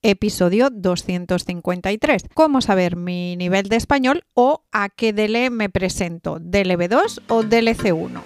episodio 253. ¿Cómo saber mi nivel de español o a qué DELE me presento? ¿DELE B2 o DELE C1?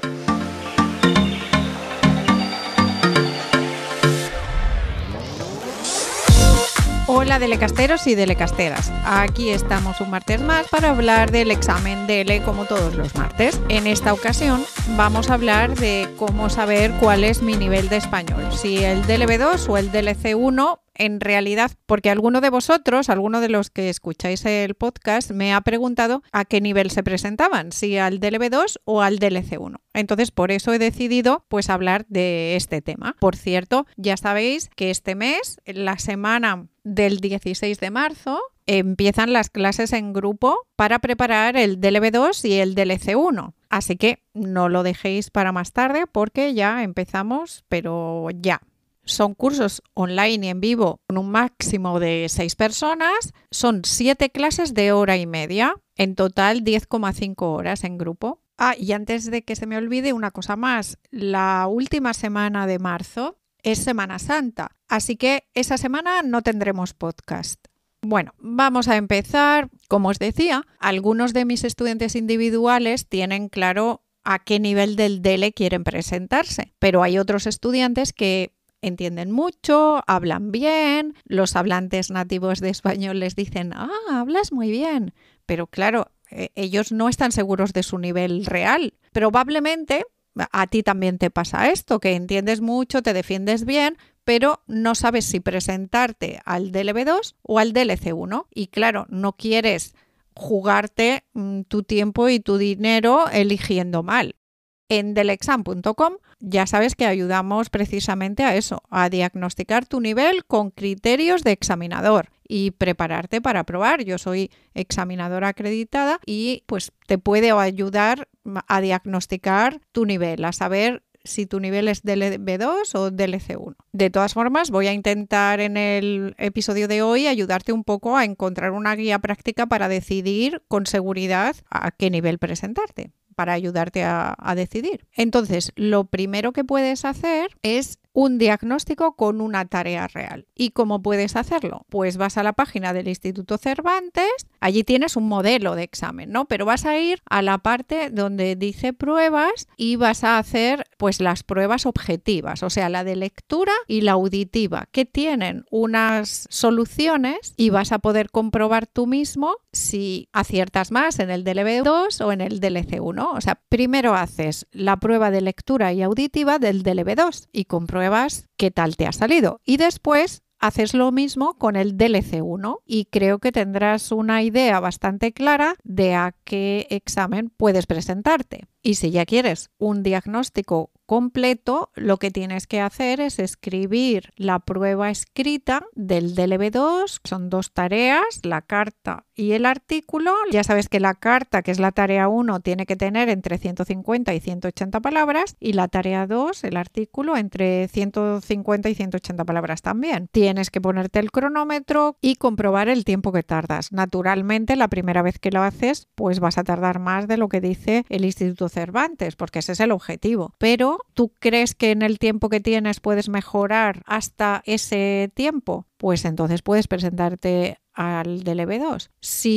Hola delecasteros y delecasteras, aquí estamos un martes más para hablar del examen DELE como todos los martes. En esta ocasión vamos a hablar de cómo saber cuál es mi nivel de español, si el DELE B2 o el DELE C1. En realidad, porque alguno de vosotros, alguno de los que escucháis el podcast, me ha preguntado a qué nivel se presentaban, si al DELE B2 o al DELE C1. Entonces, por eso he decidido pues hablar de este tema. Por cierto, ya sabéis que este mes, la semana del 16 de marzo, empiezan las clases en grupo para preparar el DELE B2 y el DELE C1. Así que no lo dejéis para más tarde porque ya empezamos, pero ya. Son cursos online y en vivo con un máximo de 6 personas. Son 7 clases de hora y media. En total 10,5 horas en grupo. Y antes de que se me olvide una cosa más. La última semana de marzo es Semana Santa. Así que esa semana no tendremos podcast. Bueno, vamos a empezar. Como os decía, algunos de mis estudiantes individuales tienen claro a qué nivel del DELE quieren presentarse. Pero hay otros estudiantes que entienden mucho, hablan bien, los hablantes nativos de español les dicen, hablas muy bien, pero claro, ellos no están seguros de su nivel real. Probablemente a ti también te pasa esto, que entiendes mucho, te defiendes bien, pero no sabes si presentarte al DELE B2 o al DELE C1 y claro, no quieres jugarte tu tiempo y tu dinero eligiendo mal. En delexam.com ya sabes que ayudamos precisamente a eso, a diagnosticar tu nivel con criterios de examinador y prepararte para aprobar. Yo soy examinadora acreditada y pues te puedo ayudar a diagnosticar tu nivel, a saber si tu nivel es DELE B2 o DELE C1. De todas formas, voy a intentar en el episodio de hoy ayudarte un poco a encontrar una guía práctica para decidir con seguridad a qué nivel presentarte, para ayudarte a decidir. Entonces, lo primero que puedes hacer es un diagnóstico con una tarea real. ¿Y cómo puedes hacerlo? Pues vas a la página del Instituto Cervantes, allí tienes un modelo de examen, ¿no? Pero vas a ir a la parte donde dice pruebas y vas a hacer pues las pruebas objetivas, o sea, la de lectura y la auditiva, que tienen unas soluciones y vas a poder comprobar tú mismo si aciertas más en el DELE B2 o en el DELE C1. O sea, primero haces la prueba de lectura y auditiva del DELE B2 y compruebas qué tal te ha salido. Y después haces lo mismo con el DELE C1 y creo que tendrás una idea bastante clara de a qué examen puedes presentarte. Y si ya quieres un diagnóstico completo, lo que tienes que hacer es escribir la prueba escrita del DELE B2. Son 2 tareas, la carta y el artículo. Ya sabes que la carta, que es la tarea 1, tiene que tener entre 150 y 180 palabras y la tarea 2, el artículo, entre 150 y 180 palabras también. Tienes que ponerte el cronómetro y comprobar el tiempo que tardas. Naturalmente, la primera vez que lo haces, pues vas a tardar más de lo que dice el Instituto Cervantes, porque ese es el objetivo. Pero ¿tú crees que en el tiempo que tienes puedes mejorar hasta ese tiempo? Pues entonces puedes presentarte al DELE B2.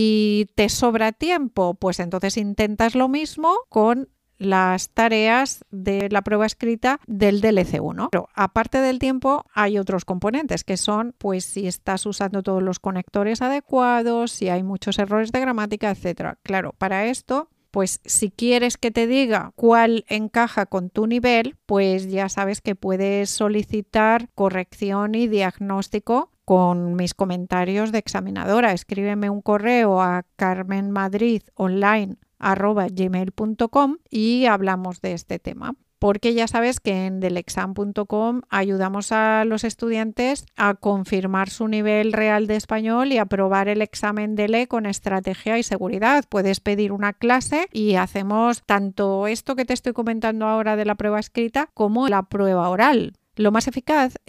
Si te sobra tiempo, pues entonces intentas lo mismo con las tareas de la prueba escrita del DELE C1. Pero aparte del tiempo hay otros componentes que son pues si estás usando todos los conectores adecuados, si hay muchos errores de gramática, etcétera. Claro, para esto pues si quieres que te diga cuál encaja con tu nivel, pues ya sabes que puedes solicitar corrección y diagnóstico con mis comentarios de examinadora. Escríbeme un correo a carmenmadridonline@gmail.com y hablamos de este tema. Porque ya sabes que en delexam.com ayudamos a los estudiantes a confirmar su nivel real de español y aprobar el examen DELE con estrategia y seguridad. Puedes pedir una clase y hacemos tanto esto que te estoy comentando ahora de la prueba escrita como la prueba oral. Lo más eficaz es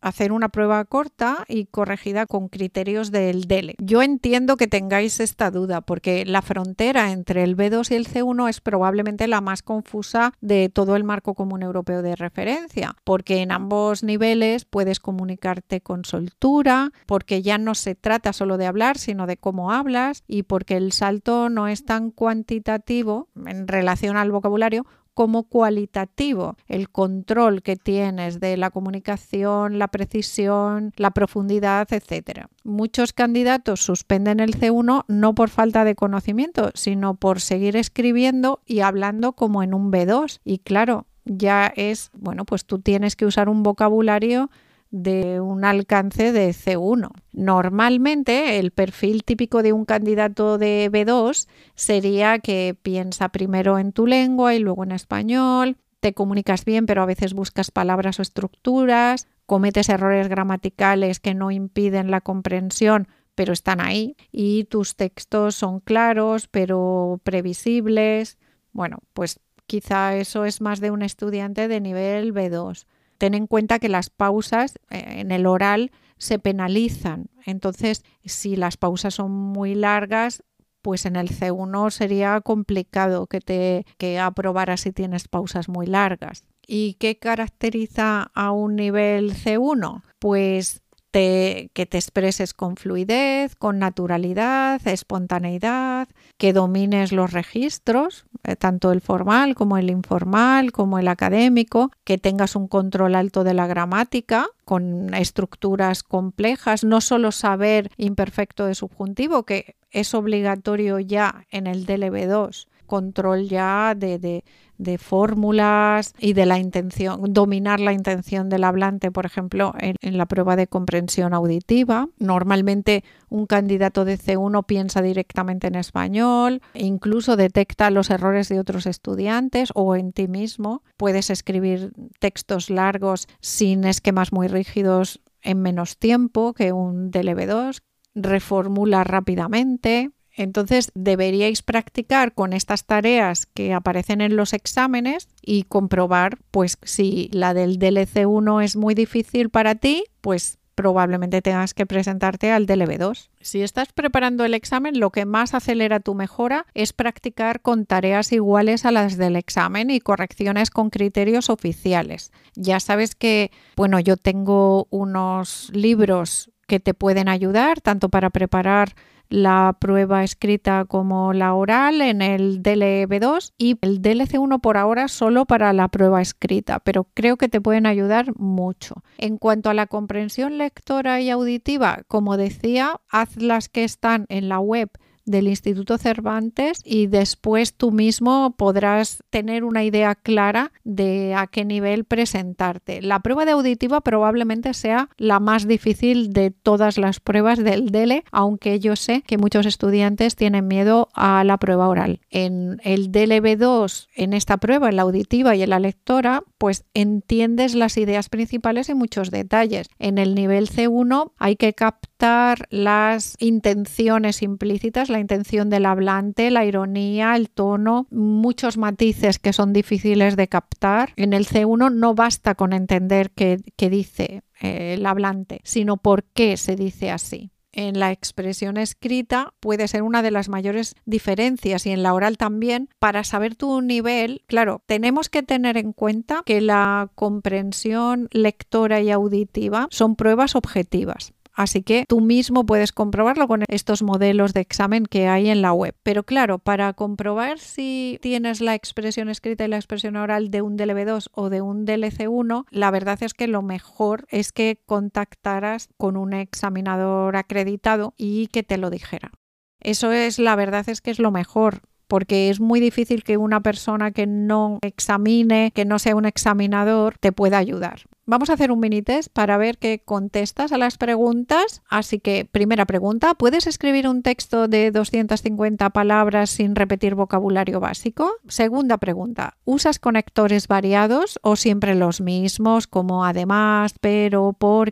hacer una prueba corta y corregida con criterios del DELE. Yo entiendo que tengáis esta duda porque la frontera entre el B2 y el C1 es probablemente la más confusa de todo el marco común europeo de referencia, porque en ambos niveles puedes comunicarte con soltura, porque ya no se trata solo de hablar, sino de cómo hablas, y porque el salto no es tan cuantitativo en relación al vocabulario como cualitativo, el control que tienes de la comunicación, la precisión, la profundidad, etc. Muchos candidatos suspenden el C1 no por falta de conocimiento, sino por seguir escribiendo y hablando como en un B2. Y claro, ya es, bueno, pues tú tienes que usar un vocabulario de un alcance de C1. Normalmente el perfil típico de un candidato de B2 sería que piensa primero en tu lengua y luego en español, te comunicas bien pero a veces buscas palabras o estructuras, cometes errores gramaticales que no impiden la comprensión pero están ahí y tus textos son claros pero previsibles. Bueno, pues quizá eso es más de un estudiante de nivel B2. Ten en cuenta que las pausas en el oral se penalizan. Entonces, si las pausas son muy largas, pues en el C1 sería complicado que aprobaras si tienes pausas muy largas. ¿Y qué caracteriza a un nivel C1? Pues que te expreses con fluidez, con naturalidad, espontaneidad, que domines los registros, tanto el formal como el informal, como el académico, que tengas un control alto de la gramática, con estructuras complejas, no solo saber imperfecto de subjuntivo, que es obligatorio ya en el DLB2, control ya de fórmulas y de la intención, dominar la intención del hablante, por ejemplo, en la prueba de comprensión auditiva. Normalmente un candidato de C1 piensa directamente en español, incluso detecta los errores de otros estudiantes o en ti mismo. Puedes escribir textos largos sin esquemas muy rígidos en menos tiempo que un DLB2, reformula rápidamente. Entonces deberíais practicar con estas tareas que aparecen en los exámenes y comprobar pues si la del DLC1 es muy difícil para ti, pues probablemente tengas que presentarte al DLB2. Si estás preparando el examen, lo que más acelera tu mejora es practicar con tareas iguales a las del examen y correcciones con criterios oficiales. Ya sabes que, bueno, yo tengo unos libros que te pueden ayudar tanto para preparar la prueba escrita como la oral en el DLB2 y el DLC1 por ahora solo para la prueba escrita, pero creo que te pueden ayudar mucho. En cuanto a la comprensión lectora y auditiva, como decía, haz las que están en la web del Instituto Cervantes y después tú mismo podrás tener una idea clara de a qué nivel presentarte. La prueba de auditiva probablemente sea la más difícil de todas las pruebas del DELE, aunque yo sé que muchos estudiantes tienen miedo a la prueba oral. En el DLB2, en esta prueba, en la auditiva y en la lectora, pues entiendes las ideas principales y muchos detalles. En el nivel C1 hay que captar las intenciones implícitas, la intención del hablante, la ironía, el tono, muchos matices que son difíciles de captar. En el C1 no basta con entender qué dice el hablante, sino por qué se dice así. En la expresión escrita puede ser una de las mayores diferencias y en la oral también. Para saber tu nivel, claro, tenemos que tener en cuenta que la comprensión lectora y auditiva son pruebas objetivas. Así que tú mismo puedes comprobarlo con estos modelos de examen que hay en la web. Pero claro, para comprobar si tienes la expresión escrita y la expresión oral de un DLB2 o de un DLC1, la verdad es que lo mejor es que contactaras con un examinador acreditado y que te lo dijera. Eso es, la verdad es que es lo mejor. Porque es muy difícil que una persona que no examine, que no sea un examinador, te pueda ayudar. Vamos a hacer un mini test para ver qué contestas a las preguntas. Así que, primera pregunta, ¿puedes escribir un texto de 250 palabras sin repetir vocabulario básico? Segunda pregunta, ¿usas conectores variados o siempre los mismos, como además, pero, porque?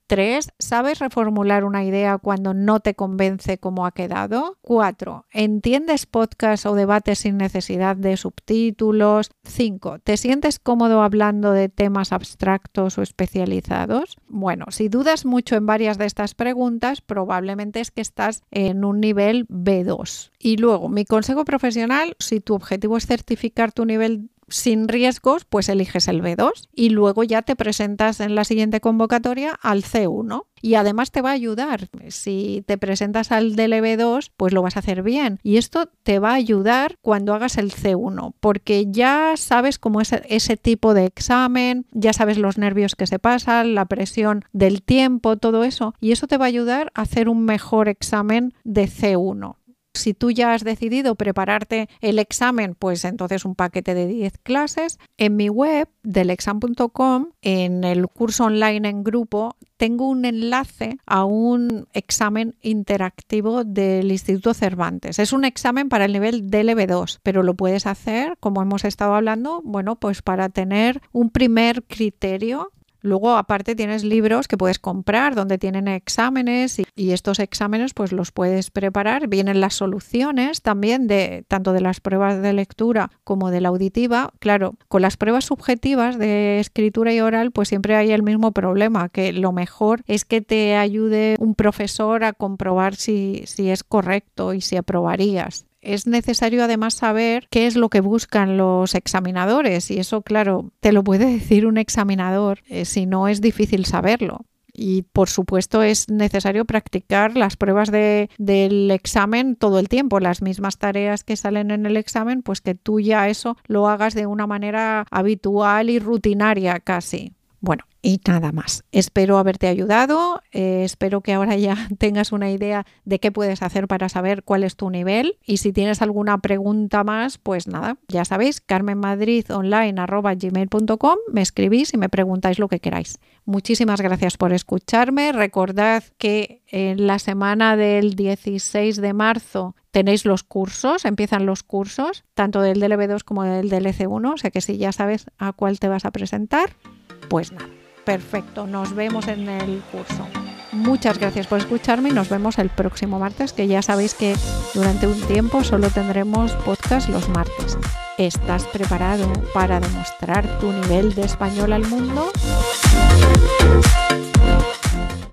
3. ¿Sabes reformular una idea cuando no te convence cómo ha quedado? 4. ¿Entiendes podcasts o debates sin necesidad de subtítulos? 5. ¿Te sientes cómodo hablando de temas abstractos o especializados? Bueno, si dudas mucho en varias de estas preguntas, probablemente es que estás en un nivel B2. Y luego, mi consejo profesional, si tu objetivo es certificar tu nivel sin riesgos, pues eliges el B2 y luego ya te presentas en la siguiente convocatoria al C1 y además te va a ayudar. Si te presentas al del B2, pues lo vas a hacer bien y esto te va a ayudar cuando hagas el C1 porque ya sabes cómo es ese tipo de examen, ya sabes los nervios que se pasan, la presión del tiempo, todo eso, y eso te va a ayudar a hacer un mejor examen de C1. Si tú ya has decidido prepararte el examen, pues entonces un paquete de 10 clases. En mi web, delexam.com, en el curso online en grupo, tengo un enlace a un examen interactivo del Instituto Cervantes. Es un examen para el nivel DLB2, pero lo puedes hacer, como hemos estado hablando, bueno, pues para tener un primer criterio. Luego, aparte, tienes libros que puedes comprar donde tienen exámenes y estos exámenes pues los puedes preparar. Vienen las soluciones también tanto de las pruebas de lectura como de la auditiva. Claro, con las pruebas subjetivas de escritura y oral pues siempre hay el mismo problema, que lo mejor es que te ayude un profesor a comprobar si es correcto y si aprobarías. Es necesario además saber qué es lo que buscan los examinadores y eso, claro, te lo puede decir un examinador, si no es difícil saberlo. Y por supuesto es necesario practicar las pruebas del examen todo el tiempo, las mismas tareas que salen en el examen, pues que tú ya eso lo hagas de una manera habitual y rutinaria casi. Bueno, y nada más. Espero haberte ayudado, espero que ahora ya tengas una idea de qué puedes hacer para saber cuál es tu nivel y si tienes alguna pregunta más, pues nada, ya sabéis, carmenmadridonline@gmail.com, me escribís y me preguntáis lo que queráis. Muchísimas gracias por escucharme. Recordad que en la semana del 16 de marzo tenéis los cursos, empiezan los cursos, tanto del DLB2 como del DLC1, o sea que si ya sabes a cuál te vas a presentar, pues nada, perfecto, nos vemos en el curso. Muchas gracias por escucharme y nos vemos el próximo martes, que ya sabéis que durante un tiempo solo tendremos podcast los martes. ¿Estás preparado para demostrar tu nivel de español al mundo?